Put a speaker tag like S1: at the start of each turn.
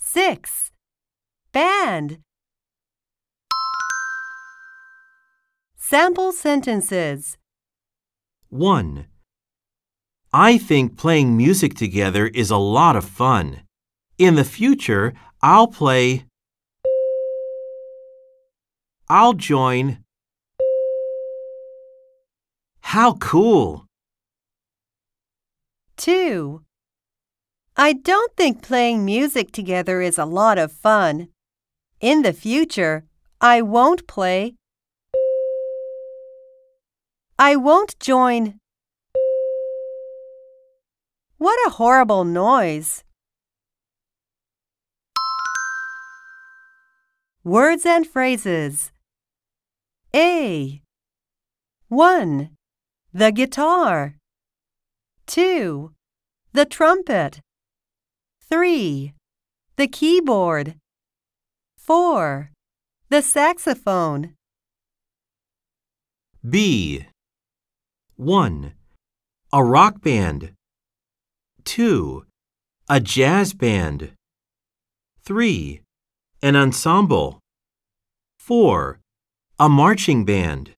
S1: 6. Band. Sample sentences.
S2: 1. I think playing music together is a lot of fun. In the future, I'll join. How cool!
S1: 2. I don't think playing music together is a lot of fun. In the future, I won't play. I won't join. What a horrible noise! Words and phrases. A. 1. The guitar. 2. The trumpet. 3. The keyboard. 4. The saxophone.
S2: B. 1. A rock band. 2. A jazz band. 3. An ensemble. 4. A marching band.